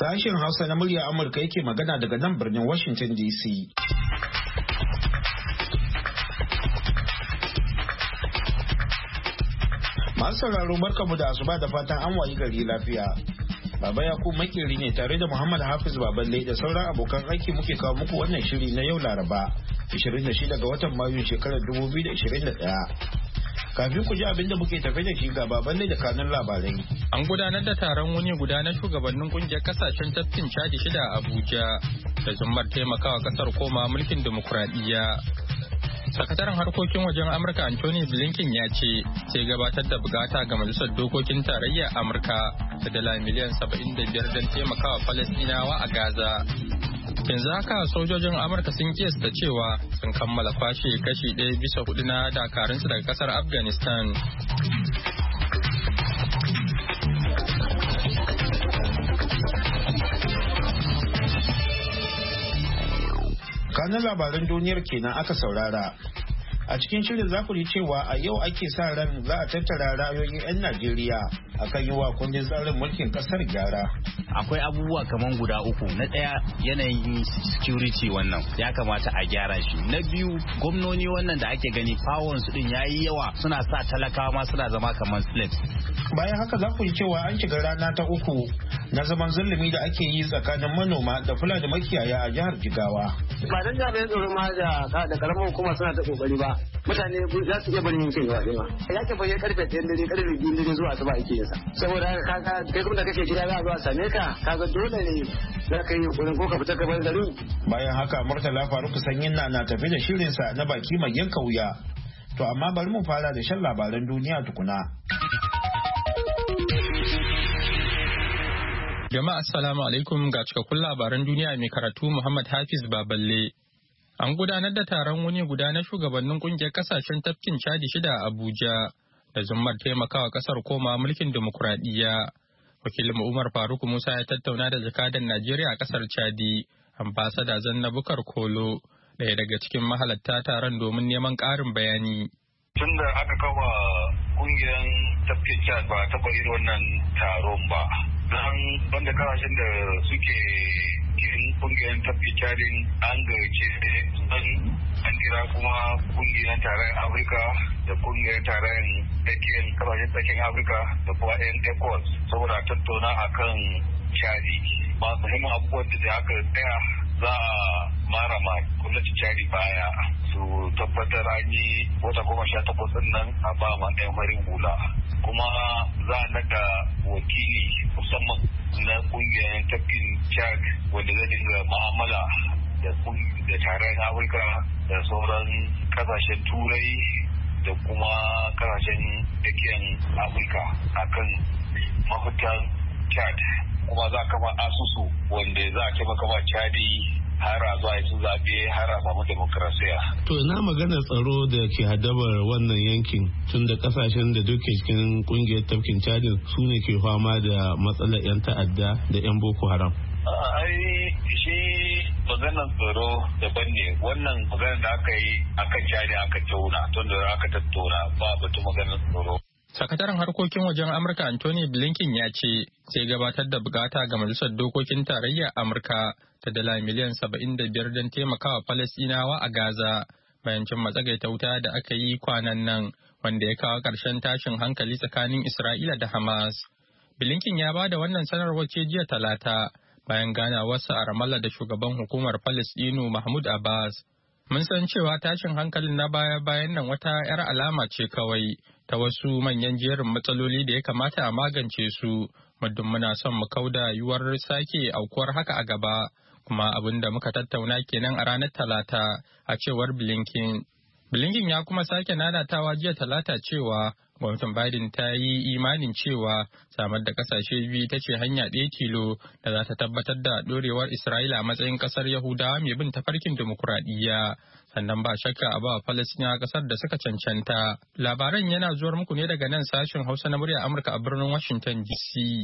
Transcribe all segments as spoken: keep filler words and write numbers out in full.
Sashen Hausa na murya Amurka yake magana daga nan birnin Washington D C. Masu sauraro barkamu da asuba da fatan an wayi gari lafiya. Baba Yakubu makeri ne tare da Muhammad Hafiz Baballe da sauran abokan aiki muke kawo muku wannan shiri na yau Laraba, ashirin da shida ga watan Mayu shekarar dubu biyu da ashirin da ɗaya. Kafin ku ji abin da muke tafe da shi ga Baballe da kanun labarai. An gudanar da taron wuni guda na shugabannin kungiyar kasashen tafkin Chadi shida a Abuja da zummar taimakawa kasar koma mulkin dimokuraɗiyya. Sakataren harkokin wajen Amurka Anthony Blinken ya ce sai gabatar da bukata ga Majalisar Dokokin Tarayya Amurka da dala miliyan saba'in da biyar don taimakawa Falasɗinawa a Gaza. Yanzu haka sojojin Amurka sun kiyasta cewa sun kammala kwashe kashi ɗaya bisa hudu na dakarunsu daga kasar Afghanistan. Kanin labaran duniyar kenan aka saurara. A cikin shirin za ku ji cewa a yau ake sa ran za a tattara ra'ayoyin 'yan Najeriya akan yi wa kundin tsarin mulkin kasar gyara. Akwai abubuwa kaman guda uku. Na ɗaya yanayin security wannan ya kamata a gyara shi. Na biyu gwamnoni wannan da ake gani fawon su din yayi yawa suna sa talakawa ma suna zama kaman slaves. Bayan haka za ku ji cewa an shiga rana ta uku na zaman zulumi da ake yi tsakanin manoma da fulani makiyaya a jihar Jigawa. Ba dan jami'an tsaro ma da da karamar hukuma suna ta kokari ba. Mutane za su iya barin yankin gaba ɗaya. Ya ke bayyana karfe ɗayan dare karfe biyun dare zuwa asuba ake yin sa. Saboda haka kaga kai kuma da kake gida za a zo a same ka kaga dole ne za ka yi yunkurin ko ka fita ka bar gari. Bayan haka Murtala Faruku Sanyin na na tafi da shirinsa na baki mai yanka wuya. To amma bari mu fara da shan labaran duniya tukuna. Jama'a assalamu alaikum ga cikakkun labaran duniya mai karatu Muhammad Hafiz Baballe. An gudanar da taron wuni guda na shugabannin kungiyar kasashen tafkin Chadi shida a Abuja da zummar taimakawa kasar koma mulkin dimokuraɗiyya. Wakilin Umar Faruk Musa ya tattauna da jakadan Najeriya a kasar Chadi, ambasada Zanna Bukar Kolo, ɗaya daga cikin mahalatta taron domin neman ƙarin bayani. Tun da aka kafa kungiyar tafkin Chad ba taɓa irin wannan taron ba. Don banda kasashen da suke cikin kungiyar tafkin Chadin an gayyace sun an kira kuma kungiyar tarayyar Afirka da kungiyar tarayyar tsakiyar kasashen tsakiyar Afirka da kuma yan ECOWAS saboda tattauna akan Chadi. Masu muhimmin abubuwan da aka tsaya za a mara ma gwamnatin Chadi baya su tabbatar an yi wata goma sha takwas nan a ba ma ɗayan farin hula. Kuma za a naɗa wakili musamman na kungiyar tafkin Chad wanda zai dinga ma'amala da tarayyar Afirka da sauran kasashen turai da kuma kasashen tsakiyar Afirka akan mafitan Chad. Kuma za a kafa asusu wanda za a taimaka ma Chadi har a zuwa su zaɓe har a samu demokrasiya. To ina magana tsaro da ke haddabar wannan yankin tun da kasashen da duke cikin kungiyar tafkin Chadin su ne ke fama da matsalar 'yan ta'adda da 'yan Boko Haram. Ai shi maganar tsaro daban ne, wannan maganar da aka yi akan Chadi aka tauna tun da aka tattauna ba batu maganar tsaro. Sakataren harkokin wajen Amurka Anthony Blinken ya ce sai gabatar da bukata ga Majalisar Dokokin Tarayya Amurka ta dala miliyan saba'in da biyar don taimakawa Falasɗinawa a Gaza bayan cin matsagaita wuta da aka yi kwanan nan wanda ya kawo ƙarshen tashin hankali tsakanin Isra'ila da Hamas. Blinken ya ba da wannan sanarwar ce jiya Talata bayan ganawarsa a Ramallah da shugaban hukumar Falasɗinu Mahmud Abbas. Mun san cewa tashin hankalin na baya-bayan nan wata 'yar alama ce kawai ta wasu manyan jerin matsaloli da ya kamata a magance su, muddin muna son mu kauda yiwuwar sake aukuwar haka a gaba, kuma abin da muka tattauna kenan a ranar Talata, a cewar Blinken. Blinken ya kuma sake nanatawa jiya Talata cewa gwamnatin Biden ta yi imanin cewa samar da kasashe biyu ta ce hanya ɗaya tilo da za ta tabbatar da ɗorewar Isra'ila a matsayin ƙasar Yahudawa mai bin tafarkin dimokuraɗiyya. Sannan ba shakka a ba Falasɗinawa ƙasar da suka cancanta. Labaran yana zuwar muku ne daga nan sashen Hausa na murya Amurka a birnin Washington D C.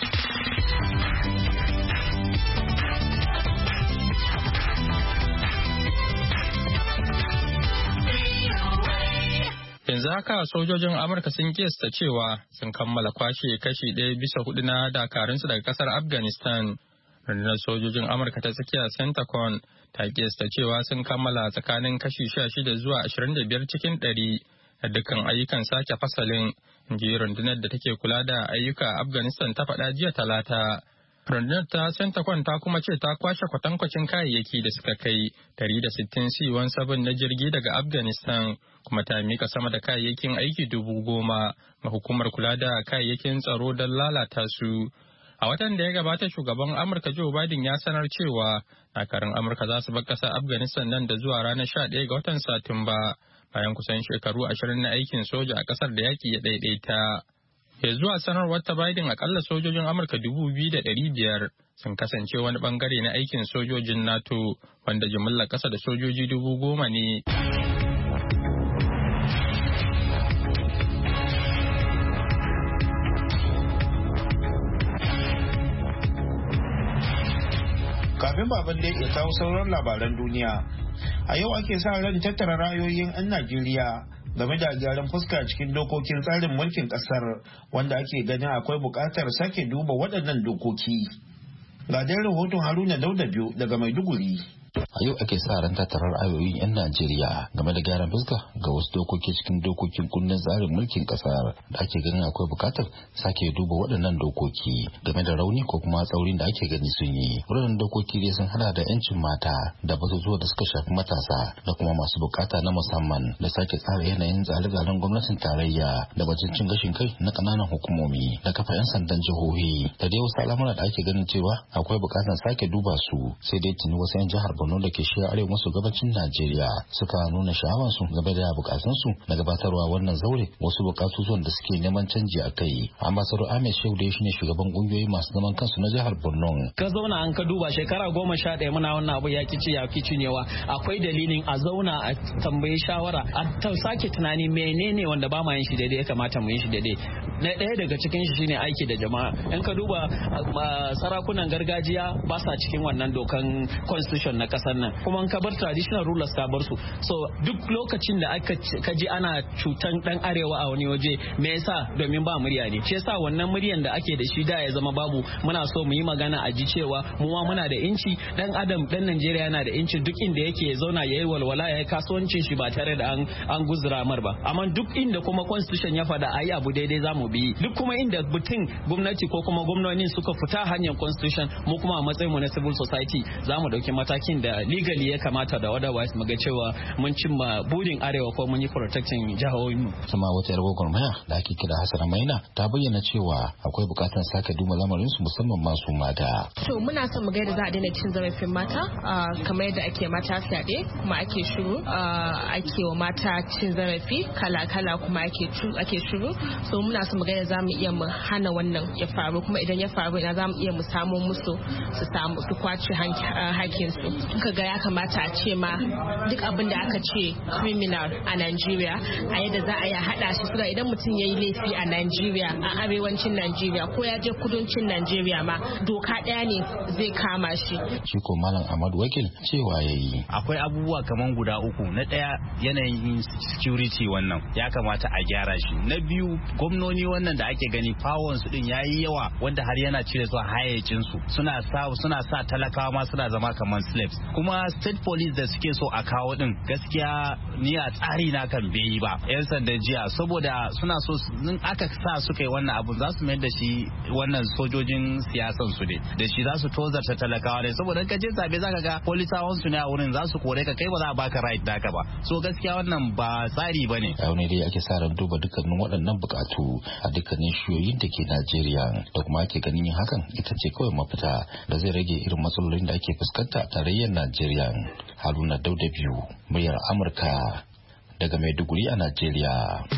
Yanzu haka sojojin Amurka sun kiyasta cewa sun kammala kwashe kashi ɗaya bisa hudu na dakarunsu daga kasar Afghanistan. Rundunar sojojin Amurka ta tsakiya Centacon ta kiyasta cewa sun kammala tsakanin kashi sha shida zuwa ashirin da biyar cikin ɗari da dukkan ayyukan sake fasalin, inji rundunar da take kula da ayyuka a Afghanistan ta faɗa jiya Talata. Rundunar ta Centacon ta kuma ce ta kwashe kwatankwacin kayayyaki da suka kai ɗari da sittin C sha saba'in na jirgi daga Afghanistan, kuma ta mika sama da kayayyakin aiki dubu goma ga hukumar kula da kayayyakin tsaro don lalata su. A watan da ya gabata shugaban Amurka Joe Biden ya sanar cewa dakarun Amurka za su bar ƙasar Afghanistan nan da zuwa ranar sha ɗaya ga watan Satumba, bayan kusan shekaru ashirin na aikin soja a ƙasar da yaƙi ya ɗaiɗaita. Ya zuwa sanarwar ta Biden akalla sojojin Amurka dubu biyu da ɗari biyar sun kasance wani bangare na aikin sojojin NATO, wanda jimillar ƙasa da sojoji dubu goma ne. Kafin baban da ya kawo sauran labaran duniya, a yau ake sa ran tattara ra'ayoyin 'yan Najeriya game da gyaran fuska cikin dokokin tsarin mulkin kasar, wanda ake ganin akwai buƙatar sake duba waɗannan dokoki. Ga dai rahoton Haruna Dauda biyu daga Maiduguri. A yau ake sa ran tattarar ayoyin 'yan Najeriya game da gyaran fuska ga wasu dokoki cikin dokokin kundin tsarin mulkin kasar da ake ganin akwai bukatar sake duba waɗannan dokoki game da rauni ko kuma tsaurin da ake gani sun yi. Waɗannan dokoki dai sun hada da 'yancin mata da batutuwa da suka shafi matasa da kuma masu bukata na musamman da sake tsara yanayin tsare-tsaren gwamnatin tarayya da batun cin gashin kai na ƙananan hukumomi da kafa 'yan sandan jihohi da dai wasu al'amura da ake ganin cewa akwai bukatar sake duba su, sai dai tuni wasu 'yan jihar Borno da ke shiya arewa maso gabacin Najeriya suka nuna sha'awansu game da bukatunsu na gabatarwa wannan zaure wasu bukatutuwan da suke neman canji a kai. Ambassador Ahmed Shehu da shine shugaban kungiyoyi masu zaman kansu na jihar Borno. Ka zauna an ka duba shekara goma sha ɗaya muna wannan abu ya kici ya kici newa, akwai dalilin a zauna a tambayi shawara a ta sake tunani menene wanda ba ma yin shi daidai ya kamata mu yi shi daidai. Na ɗaya daga cikin shi shine aiki da jama'a. In ka duba sarakunan gargajiya ba sa cikin wannan dokan constitution na kasar nan, kuma ka bar traditional rulers ka bar su. So duk lokacin da aka kaji ana cutan dan arewa a wani waje, me yasa? Domin ba murya ne. Shi yasa wannan muryan da ake da shi da ya zama babu. Muna so mu yi magana a ji cewa mu ma muna da inci, dan adam dan Najeriya yana da inci duk inda yake ya zauna yayi walwala yayi kasuwancin shi ba tare da an an guzura mar ba. Amma duk inda kuma constitution ya fada ayi abu daidai zamu bi. Duk kuma inda mutum gwamnati ko kuma gwamnoni suka fita hanyar constitution, mu kuma a matsayin mu na civil society zamu dauki matakin da legally ya kamata da otherwise mu ga cewa mun cimma burin arewa ko mun yi protecting jihohinmu. Kuma wata yar gwagwarmaya da ake kira Hassana Maina ta bayyana cewa akwai bukatar sake duba lamarin su musamman masu mata. To muna son mu ga yadda za a daina cin zarafin mata kamar yadda ake mata fyaɗe kuma ake shiru, ake wa mata cin zarafi kala-kala kuma ake ake shiru. So muna son mu ga yadda za mu iya mu hana wannan ya faru, kuma idan ya faru ina za mu iya mu samo musu su samu su kwace hakkin su. Ka ga ya kamata a ce ma duk abin da aka ce criminal a Najeriya a yadda za a yi hada shi, saboda idan mutum ya yi laifi a Najeriya, a arewacin Najeriya ko ya je kudancin Najeriya ma doka ɗaya ne zai kama shi. Shi ko Malam Ahmad Wakil cewa yayi akwai abubuwa kaman guda uku. Na ɗaya yanayin security wannan ya kamata a gyara shi. Na biyu gwamnoni wannan da ake gani power su din yayi yawa wanda har yana cire su hayyacin su, suna sa suna sa talakawa ma suna zama kaman slaves. Kuma state police da suke so a kawo din gaskiya ni a tsari na kan bai yi ba. Yan sandan jiya saboda suna so in aka sa su kai wannan abu za su mayar da shi wannan sojojin siyasan su ne, da shi za su tozarta talakawa ne, saboda ka je zabe zaka ga polisawan su ne a wurin za su kore ka, kai ba za a baka right naka ba. So gaskiya wannan ba tsari bane. Yau ne dai ake sa ran duba dukkanin waɗannan bukatu a dukkanin shiyoyin da ke Najeriya, da kuma ake ganin yin hakan ita ce kawai mafita da zai rage irin matsalolin da ake fuskanta a tarayyar Najeriya. Haruna Dauda biyu, muryar Amurka daga Maiduguri a Najeriya.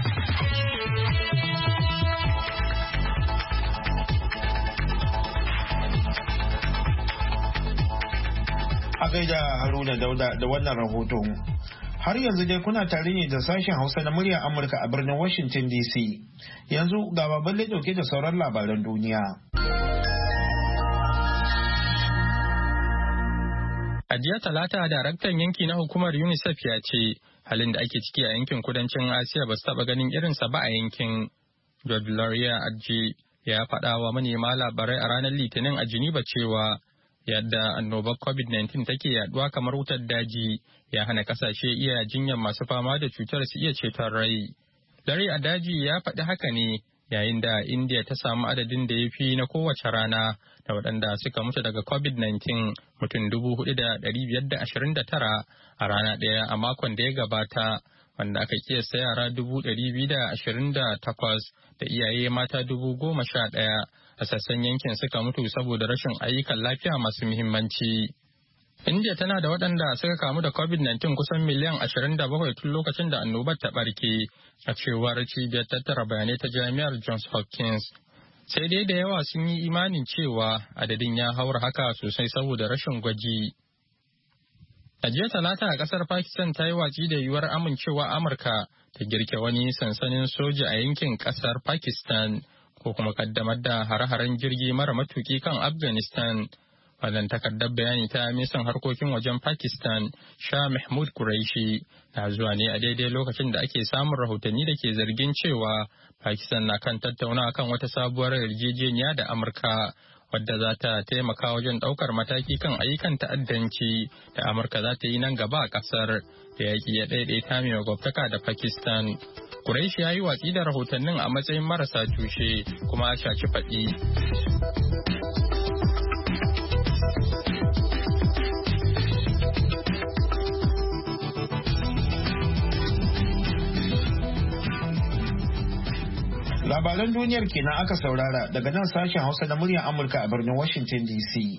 A gaida Haruna Dauda da wannan rahoton. Har yanzu dai kuna tare ne da sashen Hausa na muryar Amurka a birnin Washington D C. Yanzu ga baballe dauke da sauran labaran duniya. A jiya Talata, daraktan yanki na hukumar UNICEF ya ce halin da ake ciki a yankin kudancin Asiya ba su taɓa ganin irinsa ba a yankin. George Lauria Adji ya faɗa wa manema labarai a ranar Litinin a Geneva cewa yadda annobar covid nineteen take yaduwa kamar wutar daji ya hana kasashe iya jinyar masu fama da cutar su iya ceton rai. Larry Adaji ya faɗi haka ne yayin da India ta samu adadin da ya fi na kowace rana da waɗanda suka mutu daga covid nineteen mutum dubu hudu da ɗari biyar da ashirin da tara a rana ɗaya a makon da ya gabata, wanda aka kiyasta yara dubu ɗari biyu da ashirin da takwas da iyaye mata dubu goma sha ɗaya a sassan yankin suka mutu saboda rashin ayyukan lafiya masu muhimmanci. India tana da waɗanda suka kamu da covid nineteen kusan miliyan ashirin da bakwai tun lokacin da annobar ta ɓarke, a cewar cibiyar tattara bayanai ta jami'ar Johns Hopkins. Sai dai da yawa sun yi imanin cewa adadin ya haura haka sosai saboda rashin gwaji. A jiya Talata a ƙasar Pakistan ta yi watsi da yiwuwar amincewa Amurka ta girke wani sansanin soja a yankin ƙasar Pakistan ko kuma kaddamar da hare-haren jirgi mara matuki kan Afghanistan. Wannan takardar bayani ta ministan harkokin wajen Pakistan, Shah Mahmud Qureshi, na zuwa ne a daidai lokacin da ake samun rahotanni da ke zargin cewa Pakistan na kan tattauna kan wata sabuwar yarjejeniya da Amurka, wadda za ta taimaka wajen ɗaukar mataki kan ayyukan ta'addanci da Amurka za ta yi nan gaba a ƙasar da yaƙi ya ɗaiɗaita mai gwabtaka da Pakistan. Qureshi ya yi watsi da rahotannin a matsayin marasa tushe kuma a shaci faɗi. Labaran duniyar kenan aka saurara daga nan sashen Hausa na muryar Amurka a birnin Washington D C.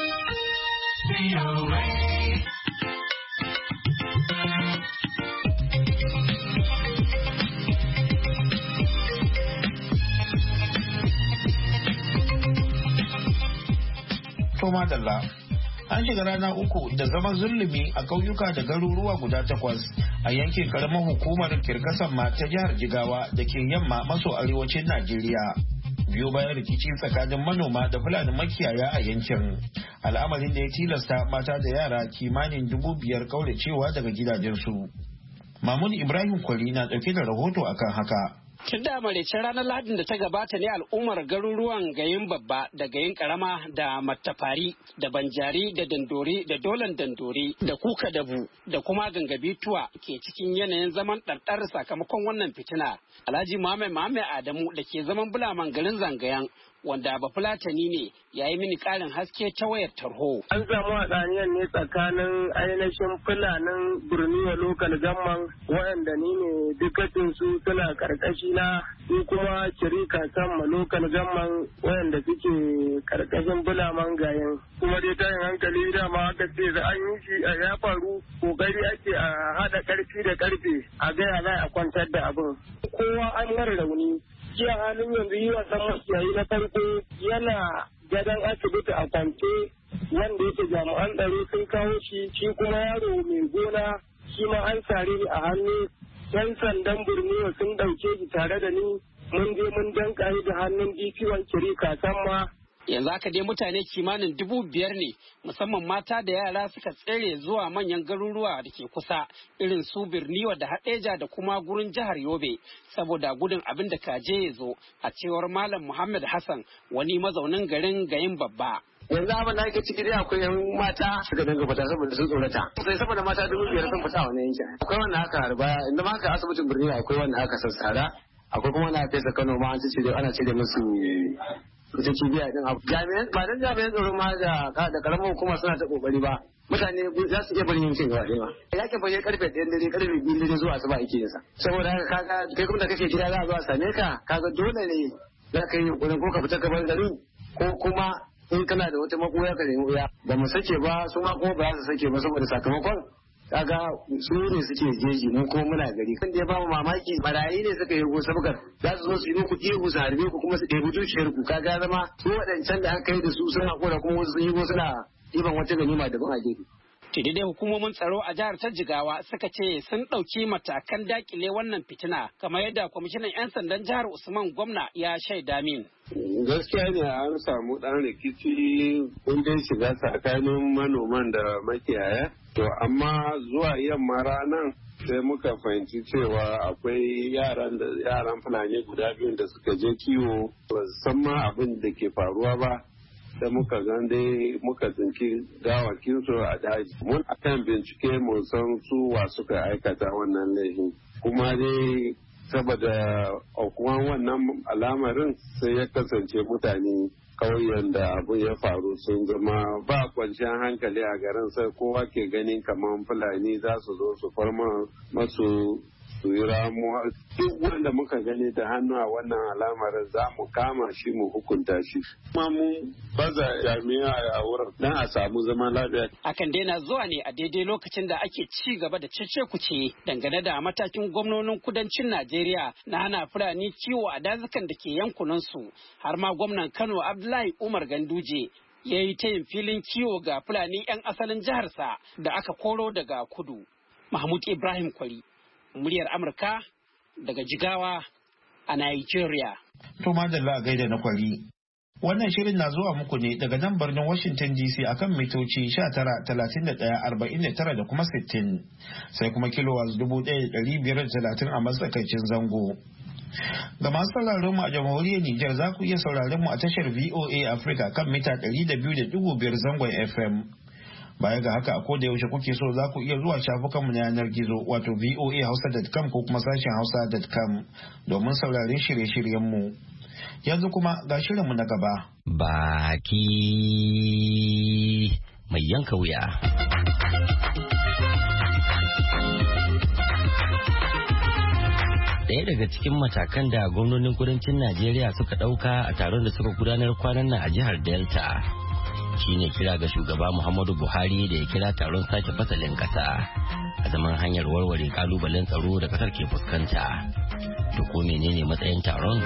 Toma Dalla. An shiga rana uku da zaman zulumi a ƙauyuka da garuruwa guda takwas a yankin karamar hukumar Kirkasan ma ta jihar Jigawa da ke yamma maso arewacin Najeriya. Biyo bayan rikici tsakanin manoma da Fulani makiyaya a yankin. Al'amarin da ya tilasta mata da yara kimanin dubu biyar kauracewa daga gidajensu. Mamun Ibrahim Kwari na ɗauke da rahoto akan haka. Tun da maraicin ranar Lahadin da ta gabata ne al'ummar garuruwan Gayin Babba da Gayin Karama da Mattafari da Banjari da Dandori da Dolan Dandori da Kuka Dabu da kuma Gangabituwa ke cikin yanayin zaman ɗarɗar sakamakon wannan fitina. Alhaji Muhammad Muhammad Adamu da ke zaman bulaman garin Zangayan wanda bafulatani ne ya yi mini ƙarin haske ta wayar tarho. An samu haɗaniyar ne tsakanin ainihin fulanin Birniwa lokal gamman waɗanda ni ne dukatinsu suna ƙarƙashi na su kuma kirika sama lokal gamman waɗanda suke ƙarƙashin bulaman gayin. Kuma dai tayin hankali dama aka ce da an yi shi a ya faru kokari ake a haɗa ƙarfi da ƙarfe a gaya za a kwantar da abin. Kowa an mara rauni. Jiya halin yanzu yi wasan makiyayi na farko yana gadon asibiti a kwance wanda yake jami'an tsaro sun kawo shi shi kuma yaro mai gona shi ma an sare ni a hannu yan sandan Borno sun ɗauke shi tare da ni mun je mun danka da hannun D P one kiri kasan ma. Yanzu haka dai mutane kimanin dubu biyar ne musamman mata da yara suka tsere zuwa manyan garuruwa da ke kusa irin su Birniwa da Hadeja da kuma gurin jihar Yobe saboda gudun abin da kaje ya zo a cewar Malam Muhammad Hassan wani mazaunin garin Gayin Babba. Yanzu abin da ake ciki dai akwai yan mata suka dinga fita saboda sun tsorata. Sai saboda mata dubu biyar sun fita wani yankin. Akwai wanda aka harba inda ma aka asibitin Birniwa akwai wanda aka sassara akwai kuma wanda aka fesa Kano ma an ce ana cire musu ita cibiya din abu jami'an ba dan jami'an tsaro ma da da karamar hukuma suna ta kokari ba mutane za su iya barin yankin gaba ɗaya ba yakin fage karfe ɗayan dare karfe biyun dare zuwa asuba ake yin sa saboda haka kaga kai kuma da kake gida za a zo a same ka kaga dole ne za ka yi yunkurin ko ka fita ka bar garin ko kuma in kana da wata makoya ka nemi uya ba mu sake ba su ma kuma ba za su sake ba saboda sakamakon kaga su ne suke jeji mu kuma muna gari kan da ya bamu mamaki barayi ne suka yi go sabgar za su zo su yi muku ihu su harbe ku kuma su ɗebi dukiyar ku kaga zama su waɗancan da aka yi da su suna kora kuma wasu sun yi go suna ɗiban wata ganima daban a gefe. Tuni dai hukumomin tsaro a jihar ta Jigawa suka ce sun ɗauki matakan dakile wannan fitina kamar yadda kwamishinan 'yan sandan jihar Usman Gwamna ya shaida min. Gaskiya ne an samu ɗan rikici kundin shiga tsakanin manoman da makiyaya. To amma zuwa yamma ranar sai muka fahimci cewa akwai yaran da yaran fulani guda biyun da suka je kiwo ba san ma abin da ke faruwa ba da muka gan dai muka tsinki gawakinsu a daji. Mun akan bincike mu san su wa suka aikata wannan laifin. Kuma dai saboda aukuwan wannan alamarin sai ya kasance mutane ƙauyen da abu ya faru sun zama ba kwanciyar hankali a garin, sai kowa ke ganin kamar fulani za su zo su farma masu su yi ramuwa. Duk wanda muka gani da hannu a wannan alamarin za mu kama shi mu hukunta shi. Kuma mun baza jami'a a wurin don a samu zaman lafiya. Akan daina zuwa ne a daidai lokacin da ake ci gaba da cece kuce dangane da matakin gwamnonin kudancin Najeriya na hana fulani kiwo a dazukan da ke yankunansu. Har ma gwamnan Kano Abdullahi Umar Ganduje ya yi tayin filin kiwo ga fulani 'yan asalin jiharsa da aka koro daga kudu. Mahmud Ibrahim Kwari, muryar Amurka daga Jigawa a Nigeria. To madalla gaida na Kwari. Wannan shirin na zuwa muku ne daga nan birnin Washington D C akan mitoci sha tara, talatin da ɗaya, arba'in da tara da kuma sittin. Sai kuma kilowatts dubu ɗaya da ɗari biyar da talatin a matsakaicin zango. Ga masu sauraron mu a jamhuriyar Nijar za ku iya sauraron mu a tashar V O A Africa kan mita ɗari da biyu da ɗigo biyar zangon F M. Baya ga haka a koda yaushe kuke so za ku iya zuwa shafukanmu na yanar gizo wato v o a hausa dot com ko kuma sashen hausa dot com domin sauraron shirye-shiryenmu. Yanzu kuma ga shirinmu na gaba. Baki mai yanka wuya. Ɗaya daga cikin matakan da gwamnonin kudancin Najeriya suka ɗauka a taron da suka gudanar kwanan nan a jihar Delta shine kira ga shugaba Muhammadu Buhari da ya kira taron sake fasalin kasa a zaman hanyar warware kalubalen tsaro da kasar ke fuskanta. To ko menene matsayin taron?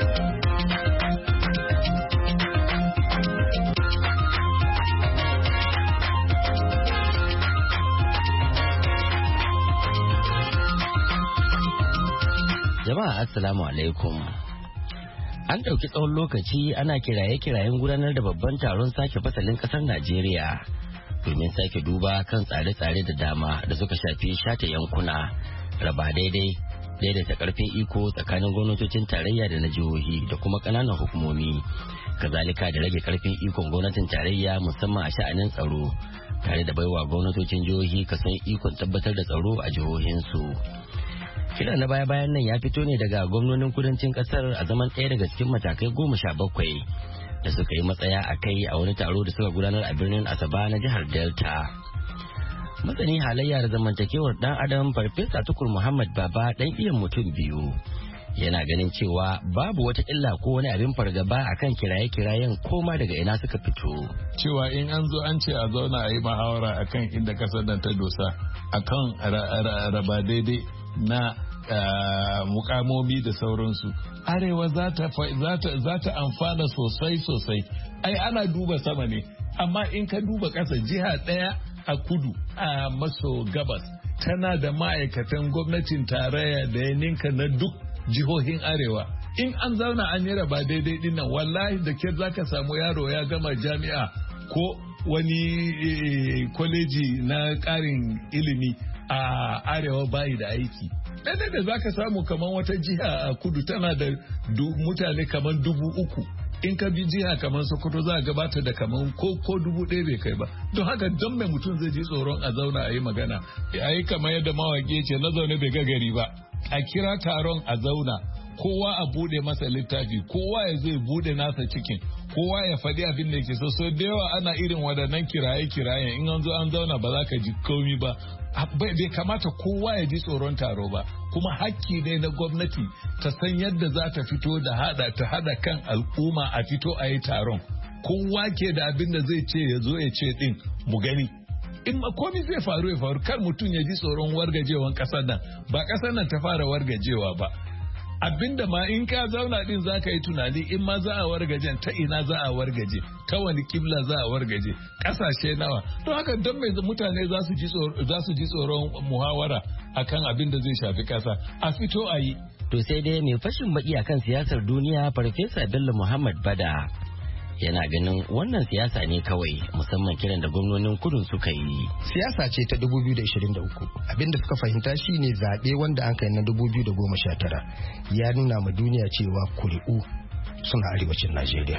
Jama'a assalamu alaikum. An ɗauki tsawon lokaci ana kiraye-kirayen gudanar da babban taron sake fasalin ƙasar Najeriya domin sake duba kan tsare-tsare da dama da suka shafi shata yankuna, raba daidai, daidaita ƙarfin iko tsakanin gwamnatocin tarayya da na jihohi da kuma ƙananan hukumomi, kazalika da rage ƙarfin ikon gwamnatin tarayya musamman a sha'anin tsaro, tare da baiwa gwamnatocin jihohi kason ikon tabbatar da tsaro a jihohinsu. Kiran na baya-bayan nan ya fito ne daga gwamnonin kudancin kasar a zaman ɗaya daga cikin matakai goma sha bakwai da suka yi matsaya a kai a wani taro da suka gudanar a birnin Asaba na jihar Delta. Masani halayya da zamantakewar ɗan adam Farfesa Tukur Muhammad Baba ɗan iyan mutum biyu yana ganin cewa babu wata illa ko wani abin fargaba akan kiraye-kirayen koma daga ina suka fito. Cewa in an zo an ce a zauna a yi muhawara akan inda kasar nan ta dosa akan raba daidai na uh, mukamomi da sauransu, arewa za ta amfana sosai sosai. Ai ana duba sama ne, amma in ka duba ƙasa, jiha ɗaya a kudu a maso gabas tana da ma'aikatan gwamnatin tarayya da ya ninka na duk jihohin arewa. In an zauna an yi raba daidai din nan, wallahi da ke za ka samu yaro ya gama jami'a ko wani e, kwaleji na ƙarin ilimi a arewa bayi da aiki. Ɗaya da za ka samu kamar wata jiha a kudu tana da mutane kamar dubu uku. In ka bi jiha kamar Sokoto za a gabata da kamar ko, ko dubu ɗaya bai kai ba. Don haka don mai mutum zai ji tsoron a zauna a yi magana. A yi kamar yadda mawaƙi ce na zaune bai ga gari ba. A kira taron a zauna. Kowa a bude masa littafi, kowa ya zai bude nasa cikin, kowa ya faɗi abin da yake so. So da yawa ana irin waɗannan kiraye-kiraye in an zo an zauna ba za ka ji komi ba. Bai kamata kowa ya ji tsoron taro ba, kuma hakki ne na gwamnati ta san yadda za ta fito da hada ta hada kan al'umma a fito a yi taron. Kowa ke da abin da zai ce ya zo ya ce din mu gani. In komi zai faru ya faru, kar mutum ya ji tsoron wargajewan ƙasar nan, ba ƙasar nan ta fara wargajewa ba. Abinda ma in ka zauna din za ka yi tunani in ma za a wargajen ta ina za a wargaje, ta wani kibla za a wargaje, kasashe nawa. Don haka don mai mutane za su ji tsoron muhawara akan abin da zai shafi kasa, a fito a yi. To sai dai mai fashin baki akan siyasar duniya Farfesa Bello Muhammad Bada yana ganin wannan siyasa ne kawai, musamman kiran da gwamnonin kudun suka yi. Siyasa ce ta dubu biyu da ishirin da uku. Abinda suka fahimta shi ne zaɓe wanda an kai na dubu biyu da goma sha tara ya nuna ma duniya cewa kuri'u suna arewacin Najeriya.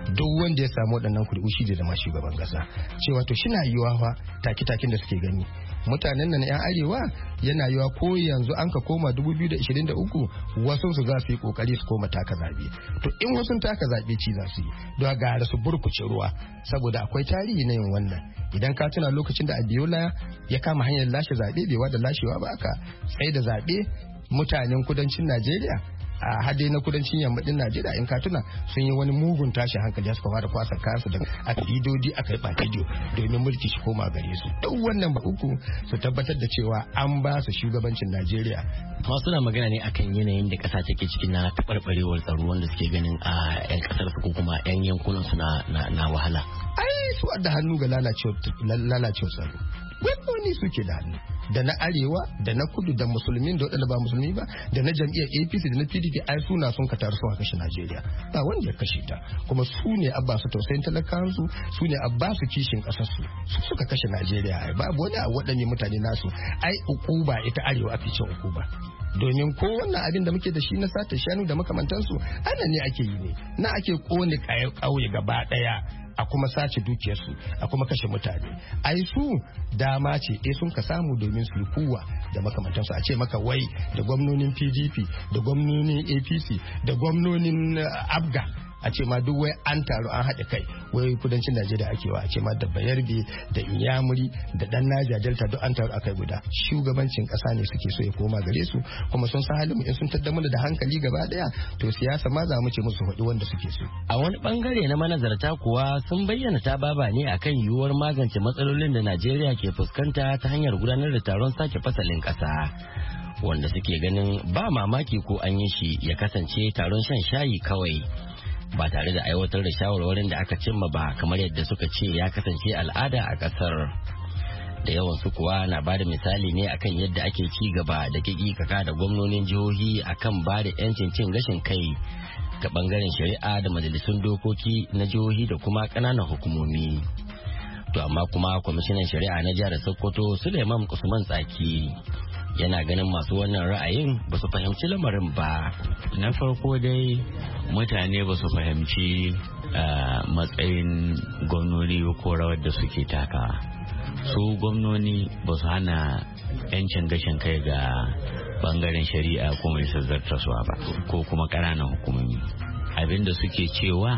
duk wanda ya samu waɗannan kuri'u shi da zama shugaban kasa. Cewa to shina yiwa fa take-taken da suke gani mutanen nan yan arewa yana yiwa ko yanzu an ka koma dubu biyu da ishirin da uku wasu su za su yi kokari su koma taka zabe. To in wasu taka zabe ci za su yi don ga su burkuce ruwa saboda akwai tarihi na yin wannan. Idan ka tuna lokacin da Abiola ya kama hanyar lashe zabe bai wada lashewa ba aka sai da zabe mutanen kudancin Najeriya a hade na kudancin yammacin Najeriya in ka tuna sun yi wani mugun tashi hankali suka fara kwasa kasu da a bidodi aka yi batijo domin mulki shi koma gare su. Duk wannan ba uku su tabbatar da cewa an ba su shugabancin Najeriya. Kuma suna magana ne akan yanayin da kasa take cikin na taɓarɓarewar tsaro wanda suke ganin a 'yan kasar su ko kuma 'yan yankunan su na wahala. Ai su da hannu ga lalacewar tsaro. Gwamnoni suke da hannu da na arewa da na kudu da musulmin da waɗanda ba musulmi ba da na jam'iyyar A P C da na P D P ai suna sun ka taru sun kashe Najeriya ba wanda ya kashe ta kuma su ne abba su tausayin talakawansu su ne abba su kishin ƙasarsu su suka kashe Najeriya ai babu wani a waɗanne mutane nasu ai ukuba ita arewa ake cin ukuba domin ko wannan abin da muke da shi na sata shanu da makamantansu ana ne ake yi ne na ake kone ƙauye gaba ɗaya a kuma sace dukiyarsu a kuma kashe mutane ai su dama ce ɗaya sun ka samu domin su yi kuwa da makamantansu a ce maka wai da gwamnonin P D P da gwamnonin A P C da gwamnonin Abga a ce ma duk wai an taru an haɗa kai wai kudancin Najeriya ake wa a ce ma da Bayarbe da Inyamuri da dan Naja Delta duk an taru akai guda shugabancin ƙasa ne suke so ya koma gare su kuma sun san halin mu in sun tadda mana da hankali gaba daya to siyasa ma za mu ce musu faɗi wanda suke so. A wani bangare na manazarta kuwa sun bayyana ta baba ne akan yiwuwar magance matsalolin da Najeriya ke fuskanta ta hanyar gudanar da taron sake fasalin ƙasa. Wanda suke ganin ba mamaki ko an yi shi ya kasance taron shan shayi kawai. Ba tare da aiwatar da shawarwarin da aka cimma ba kamar yadda suka ce ya kasance al'ada a kasar. Da yawan su kuwa na bada misali ne akan yadda ake ci gaba da kikikaka da gwamnonin jihohi akan ba da yancin cin gashin kai ga bangaren shari'a da majalisun dokoki na jihohi da kuma ƙananan hukumomi. To amma kuma kwamishinan shari'a na jihar Sokoto Suleiman Usman Tsaki yana ganin masu wannan ra'ayin ba su fahimci lamarin ba. Na farko dai mutane ba su fahimci matsayin gwamnoni ko rawar da suke taka. Su gwamnoni ba su hana 'yancin gashin kai ga bangaren shari'a ko mai zartaswa ba ko kuma ƙananan hukumomi. Abinda suke cewa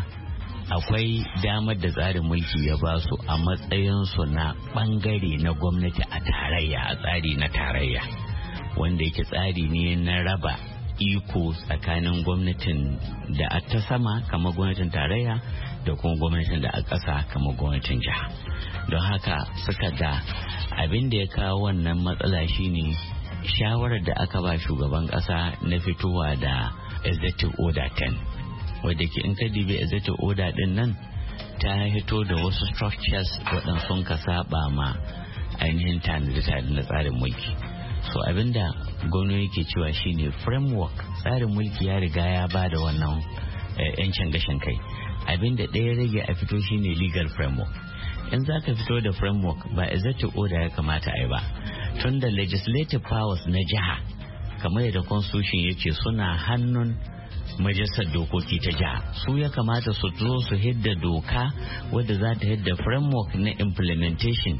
akwai damar da tsarin mulki ya ba su a matsayinsu na bangare na gwamnati a tarayya a tsari na tarayya wanda yake tsari ne na raba iko tsakanin gwamnatin da a ta sama kamar gwamnatin tarayya da kuma gwamnatin da a ƙasa kamar gwamnatin jiha. Don haka suka ga abin da ya kawo wannan matsala shine shawarar da aka ba shugaban ƙasa na fitowa da executive order ten wadda ke in ka dibe executive order din nan ta hito da wasu structures waɗanda sun ka saba ma ainihin tanadi na tsarin mulki. So abinda gwamnati ke cewa shine framework tsarin mulki ya riga ya ba da wannan yancin gashin kai. Abinda ɗaya rage a fito shine legal framework. In za ka fito da framework ba executive order ya kamata a yi ba. Tun da legislative powers na jiha kamar yadda constitution ya ce suna hannun majalisar dokoki ta jiha, su ya kamata su zo su hidda doka wadda za ta hidda framework na implementation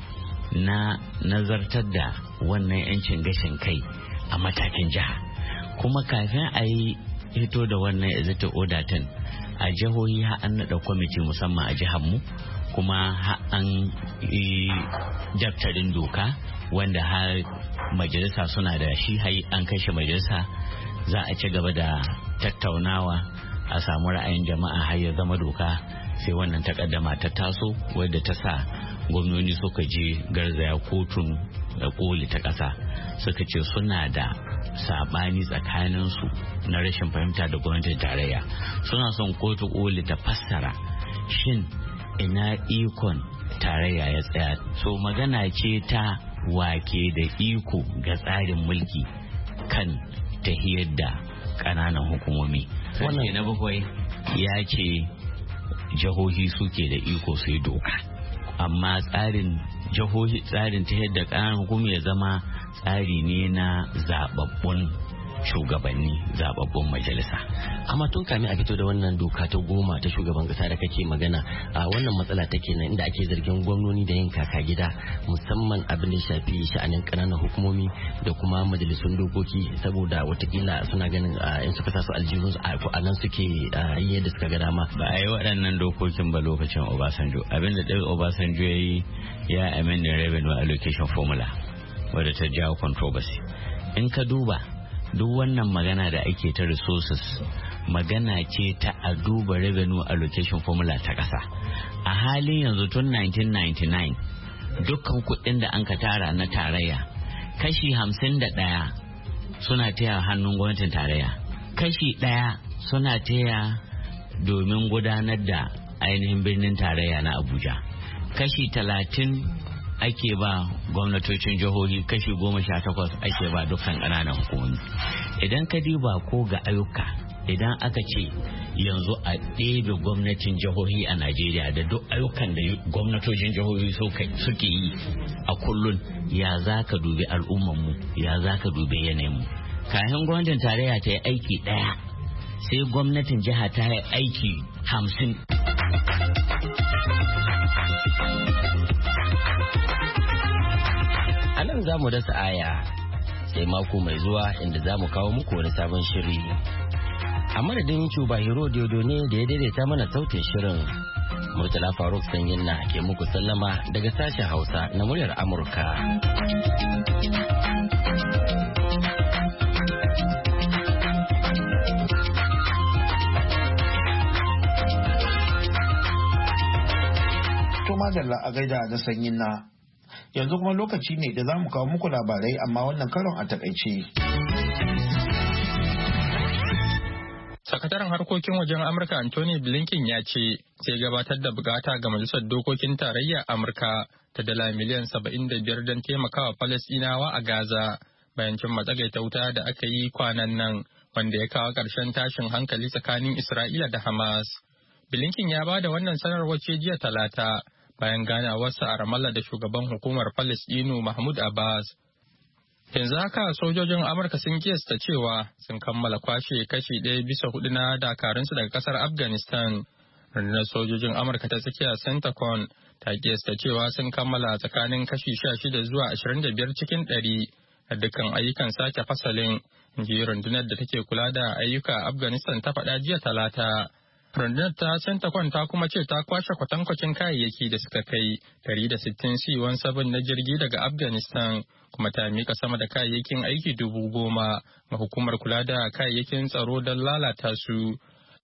na nazartar da wannan yancin gashin kai a matakin jiha. Kuma kafin a yi hito da wannan executive order ten a jihohi har an naɗa kwamiti musamman a jihar mu kuma har an yi daftarin doka wanda har majalisa suna da shi har an kashe majalisa za a ci gaba da tattaunawa a samu ra'ayin jama'a har ya zama doka sai wannan takaddama ta taso wadda ta sa gwamnoni suka je garzaya kotun da koli ta ƙasa suka ce suna da sabani tsakaninsu na rashin fahimta da gwamnatin tarayya suna son kotu koli ta fassara shin ina ikon tarayya ya tsaya. So magana ce ta wake da iko ga tsarin mulki kan tahiyar da ƙananan hukumomi. Wannan na bakwai ya ce jihohi suke da iko su yi doka amma tsarin jihohi tsarin tahiyar da ƙananan hukumomi ya zama tsari ne na zababbun shugabanni zababbun majalisa. Amma tun kamin a fito da wannan doka ta goma ta shugaban kasa da kake magana a wannan matsala take nan inda ake zargin gwamnoni da yin kaka gida musamman abin da shafi sha'anin kananan hukumomi da kuma majalisun dokoki saboda watakila suna ganin in suka sa su aljihun a nan suke yi yadda suka ga dama. Ba a yi waɗannan dokokin ba lokacin Obasanjo. Abin da ɗaya Obasanjo ya yi ya amend revenue allocation formula wadda ta jawo controversy. In ka duba duk wannan magana da ake ta resources magana ce ta a duba revenue allocation formula ta ƙasa. A halin yanzu tun nineteen ninety-nine dukkan kuɗin da an ka tara na tarayya kashi hamsin da ɗaya suna taya hannun gwamnatin tarayya, kashi ɗaya suna taya domin gudanar da ainihin birnin tarayya na Abuja, kashi talatin ake ba gwamnatocin jihohi, kashi goma sha takwas ake ba dukkan ƙananan hukumomi. Idan ka diba ko ga ayyuka, idan aka ce yanzu a ɗebe gwamnatin jihohi a Najeriya da duk ayyukan da gwamnatocin jihohi suke yi a kullun, ya za ka dubi al'ummanmu, ya za ka dubi yanayinmu. Kayan gwamnatin tarayya ta yi aiki ɗaya sai gwamnatin jiha ta yi aiki hamsin. A nan za mu dasa aya sai mako mai zuwa inda za mu kawo muku wani sabon shiri. A madadin Cuba Hero Diodo ne da ya daidaita mana sautin shirin. Murtala Faruk Sanyin na ke muku sallama daga sashen Hausa na muryar Amurka. To madalla a gaida da Sanyin na. Yanzu kuma lokaci ne da za mu kawo muku labarai amma wannan karon a takaice. Sakataren harkokin wajen Amurka Anthony Blinken ya ce zai gabatar da bukata ga Majalisar Dokokin Tarayya Amurka ta dala miliyan saba'in da biyar don taimakawa Falasɗinawa a Gaza bayan cin matsagaita wuta da aka yi kwanan nan wanda ya kawo ƙarshen tashin hankali tsakanin Isra'ila da Hamas. Blinken ya ba da wannan sanarwar ce jiya Talata bayan ganawarsa a Ramallah da shugaban hukumar Falasɗinu Mahmud Abbas. Yanzu haka sojojin Amurka sun kiyasta cewa sun kammala kwashe kashi ɗaya bisa hudu na dakarunsu daga kasar Afghanistan. Rundunar sojojin Amurka ta tsakiya Centacon ta kiyasta cewa sun kammala tsakanin kashi sha shida zuwa ashirin da biyar cikin ɗari a dukkan ayyukan sake fasalin, inji rundunar da take kula da ayyuka a Afghanistan ta faɗa jiya Talata. Rundunar ta Centacon ta kuma ce ta kwashe kwatankwacin kayayyaki da suka kai ɗari da sittin C sha saba'in na jirgi daga Afghanistan kuma ta mika sama da kayayyakin aiki dubu goma ga hukumar kula da kayayyakin tsaro don lalata su.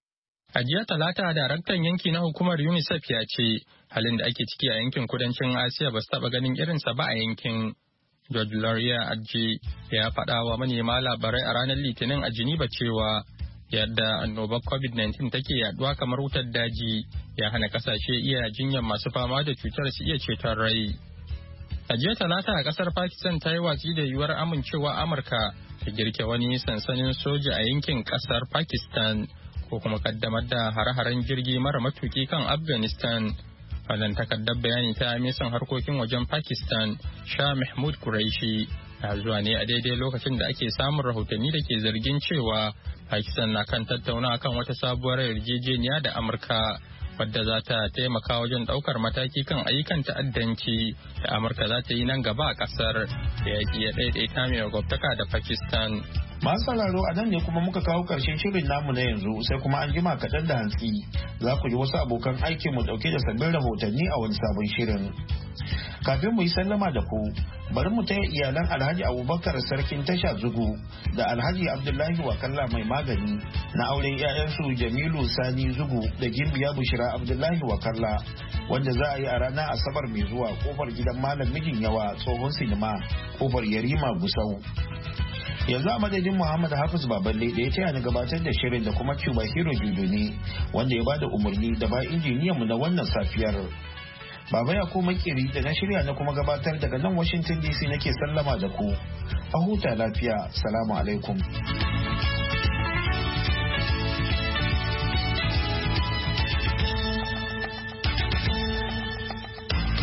A jiya Talata, daraktan yanki na hukumar UNICEF ya ce halin da ake ciki a yankin kudancin Asiya ba su taɓa ganin irinsa ba a yankin. George Laurier Adje ya faɗa wa manema labarai a ranar Litinin a Geneva cewa yadda annobar covid nineteen take yaduwa kamar wutar daji ya hana kasashe iya jinyar masu fama da cutar su iya ceton rai. A jiya Talata a kasar Pakistan ta yi watsi da yiwuwar amincewa Amurka ta girke wani sansanin soja a yankin kasar Pakistan ko kuma kaddamar da hare-haren jirgi mara matuki kan Afghanistan. Wannan takardar bayani ta ministan harkokin wajen Pakistan Shah Mahmud Qureshi ta zuwa ne a daidai lokacin da ake samun rahotanni da ke zargin cewa Pakistan na kan tattauna kan wata sabuwar yarjejeniya da Amurka wadda za ta taimaka wajen daukar mataki kan ayyukan ta'addanci da Amurka za ta yi nan gaba a kasar da yaƙi ya ɗaiɗaita mai gwabtaka da Pakistan. Masu sauraro a nan ne kuma muka kawo ƙarshen shirin namu na yanzu sai kuma an jima kaɗan da hantsi za ku ji wasu abokan aikin mu ɗauke da sabbin rahotanni a wani sabon shirin. Kafin mu yi sallama da ku, bari mu taya iyalan Alhaji Abubakar Sarkin Tasha Zugu da Alhaji Abdullahi Wakalla Mai Magani na auren 'ya'yansu Jamilu Sani Zugu da Gimbiya Bushira Abdullahi Wakalla wanda za a yi a ranar Asabar mai zuwa kofar gidan Malam Mijin Yawa tsohon sinima kofar Yarima Gusau. Yanzu a madadin Muhammad Hafiz Baballe da ya taya ni gabatar da shirin da kuma Cuba Hero Judo ne wanda ya bada umarni da ba injiniyanmu na wannan safiyar. Baba ya ko makeri da na shirya na kuma gabatar daga nan Washington D C nake sallama da ku. A huta lafiya. Salamu alaikum.